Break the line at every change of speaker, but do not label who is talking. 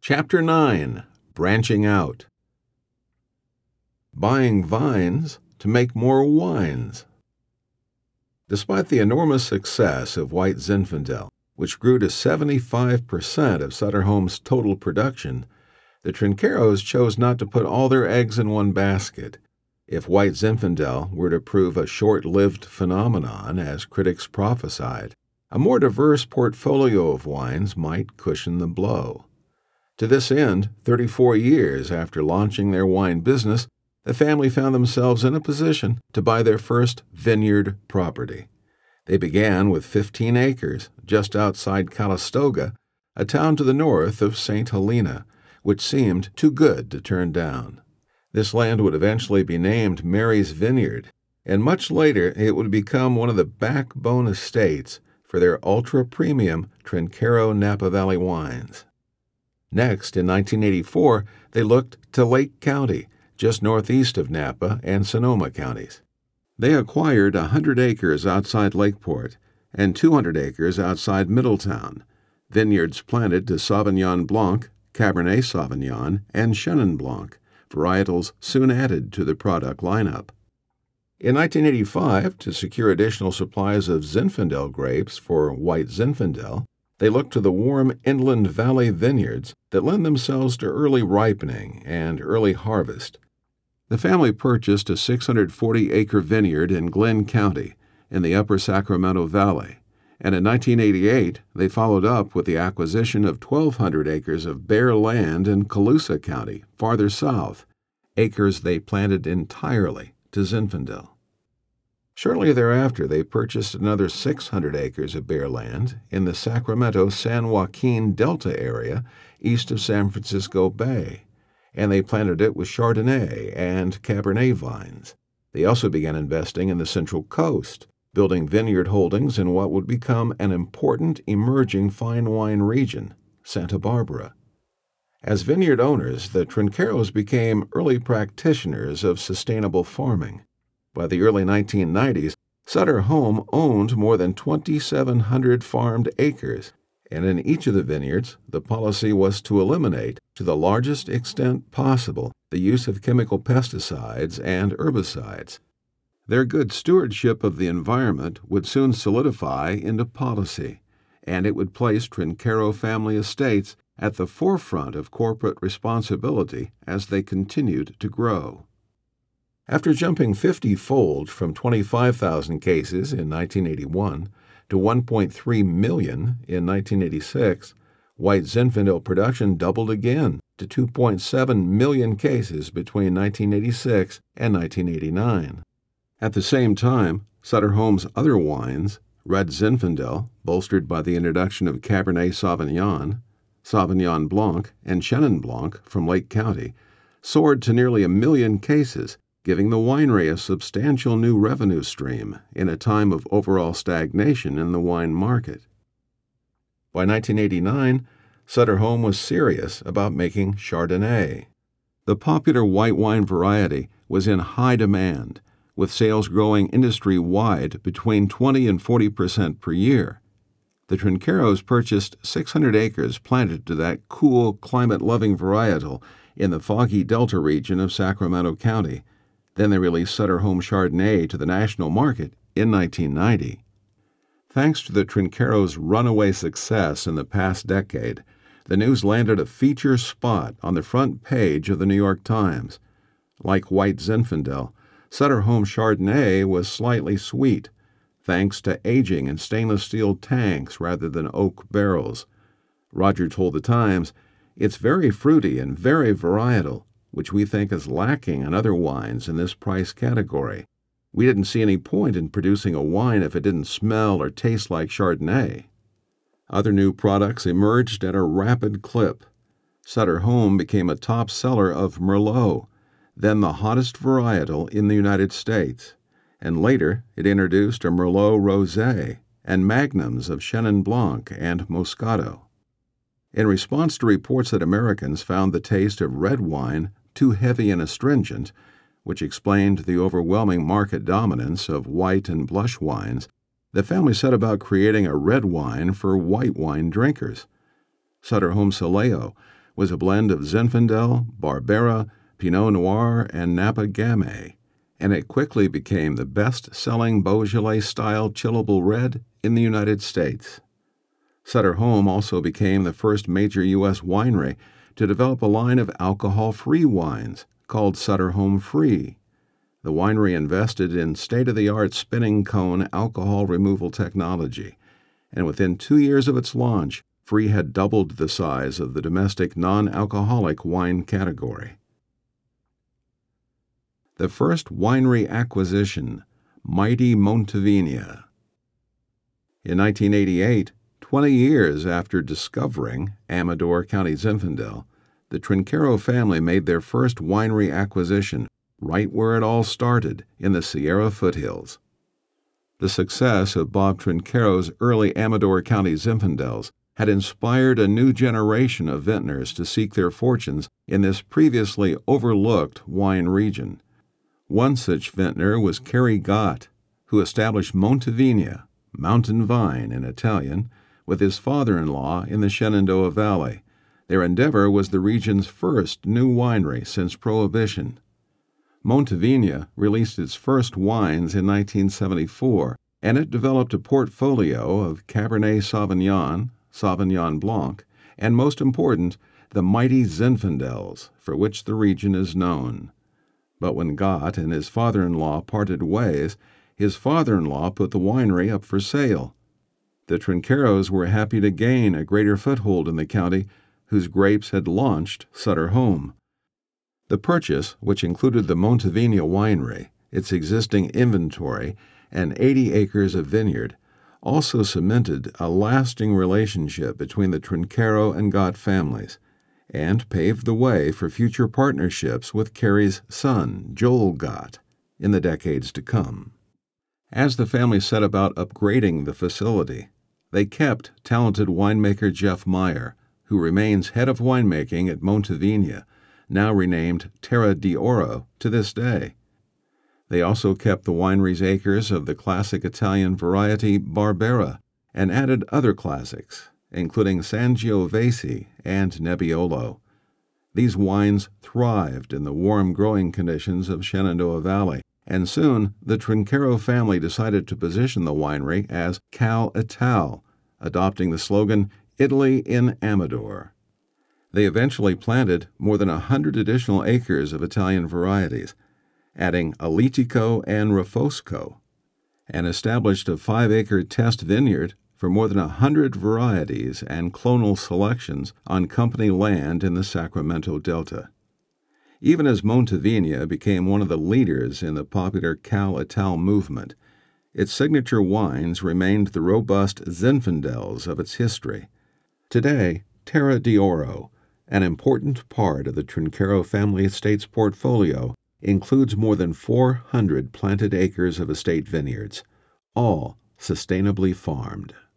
Chapter 9. Branching Out. Buying vines to make more wines. Despite the enormous success of White Zinfandel, which grew to 75% of Sutter Home's total production, the Trincheros chose not to put all their eggs in one basket. If White Zinfandel were to prove a short-lived phenomenon, as critics prophesied, a more diverse portfolio of wines might cushion the blow. To this end, 34 years after launching their wine business, the family found themselves in a position to buy their first vineyard property. They began with 15 acres just outside Calistoga, a town to the north of St. Helena, which seemed too good to turn down. This land would eventually be named Mary's Vineyard, and much later it would become one of the backbone estates for their ultra-premium Trinchero Napa Valley wines. Next, in 1984, they looked to Lake County, just northeast of Napa and Sonoma counties. They acquired 100 acres outside Lakeport and 200 acres outside Middletown, vineyards planted to Sauvignon Blanc, Cabernet Sauvignon, and Chenin Blanc, varietals soon added to the product lineup. In 1985, to secure additional supplies of Zinfandel grapes for White Zinfandel, they looked to the warm inland valley vineyards that lend themselves to early ripening and early harvest. The family purchased a 640-acre vineyard in Glenn County in the upper Sacramento Valley, and in 1988 they followed up with the acquisition of 1,200 acres of bare land in Colusa County, farther south, acres they planted entirely to Zinfandel. Shortly thereafter, they purchased another 600 acres of bare land in the Sacramento-San Joaquin Delta area east of San Francisco Bay, and they planted it with Chardonnay and Cabernet vines. They also began investing in the Central Coast, building vineyard holdings in what would become an important emerging fine wine region, Santa Barbara. As vineyard owners, the Trincheros became early practitioners of sustainable farming. By the early 1990s, Sutter Home owned more than 2,700 farmed acres, and in each of the vineyards, the policy was to eliminate, to the largest extent possible, the use of chemical pesticides and herbicides. Their good stewardship of the environment would soon solidify into policy, and it would place Trinchero family estates at the forefront of corporate responsibility as they continued to grow. After jumping 50-fold from 25,000 cases in 1981 to 1.3 million in 1986, White Zinfandel production doubled again to 2.7 million cases between 1986 and 1989. At the same time, Sutter Home's other wines, Red Zinfandel, bolstered by the introduction of Cabernet Sauvignon, Sauvignon Blanc, and Chenin Blanc from Lake County, soared to nearly 1 million cases, giving the winery a substantial new revenue stream in a time of overall stagnation in the wine market. By 1989, Sutter Home was serious about making Chardonnay. The popular white wine variety was in high demand, with sales growing industry-wide between 20% and 40% per year. The Trincheros purchased 600 acres planted to that cool, climate-loving varietal in the foggy Delta region of Sacramento County. Then they released Sutter Home Chardonnay to the national market in 1990. Thanks to the Trincheros' runaway success in the past decade, the news landed a feature spot on the front page of the New York Times. Like White Zinfandel, Sutter Home Chardonnay was slightly sweet, thanks to aging in stainless steel tanks rather than oak barrels. Roger told the Times, "It's very fruity and very varietal, which we think is lacking in other wines in this price category. We didn't see any point in producing a wine if it didn't smell or taste like Chardonnay." Other new products emerged at a rapid clip. Sutter Home became a top seller of Merlot, then the hottest varietal in the United States, and later it introduced a Merlot Rosé and magnums of Chenin Blanc and Moscato. In response to reports that Americans found the taste of red wine too heavy and astringent, which explained the overwhelming market dominance of white and blush wines, the family set about creating a red wine for white wine drinkers. Sutter Home Soleo was a blend of Zinfandel, Barbera, Pinot Noir, and Napa Gamay, and it quickly became the best-selling Beaujolais-style chillable red in the United States. Sutter Home also became the first major U.S. winery to develop a line of alcohol-free wines called Sutter Home Free. The winery invested in state-of-the-art spinning cone alcohol removal technology, and within 2 years of its launch, Free had doubled the size of the domestic non-alcoholic wine category. The first winery acquisition, Mighty Montevina. In 1988, 20 years after discovering Amador County Zinfandel, the Trinchero family made their first winery acquisition right where it all started, in the Sierra foothills. The success of Bob Trinchero's early Amador County Zinfandels had inspired a new generation of vintners to seek their fortunes in this previously overlooked wine region. One such vintner was Kerry Gott, who established Montevina, mountain vine in Italian, with his father-in-law in the Shenandoah Valley. Their endeavor was the region's first new winery since Prohibition. Montevina released its first wines in 1974, and it developed a portfolio of Cabernet Sauvignon, Sauvignon Blanc, and most important, the mighty Zinfandels, for which the region is known. But when Gott and his father-in-law parted ways, his father-in-law put the winery up for sale. The Trincheros were happy to gain a greater foothold in the county, whose grapes had launched Sutter Home. The purchase, which included the Montevina winery, its existing inventory, and 80 acres of vineyard, also cemented a lasting relationship between the Trinchero and Gott families, and paved the way for future partnerships with Kerry's son, Joel Gott, in the decades to come. As the family set about upgrading the facility, they kept talented winemaker Jeff Meyer, who remains head of winemaking at Montevina, now renamed Terra d'Oro, to this day. They also kept the winery's acres of the classic Italian variety Barbera and added other classics, including Sangiovese and Nebbiolo. These wines thrived in the warm growing conditions of Shenandoah Valley, and soon the Trinchero family decided to position the winery as Cal Ital, adopting the slogan, Italy in Amador. They eventually planted more than 100 additional acres of Italian varieties, adding Alitico and Refosco, and established a 5-acre test vineyard for more than 100 varieties and clonal selections on company land in the Sacramento Delta. Even as Montevina became one of the leaders in the popular Cal Ital movement, its signature wines remained the robust Zinfandels of its history. Today, Terra d'Oro, an important part of the Trinchero family estate's portfolio, includes more than 400 planted acres of estate vineyards, all sustainably farmed.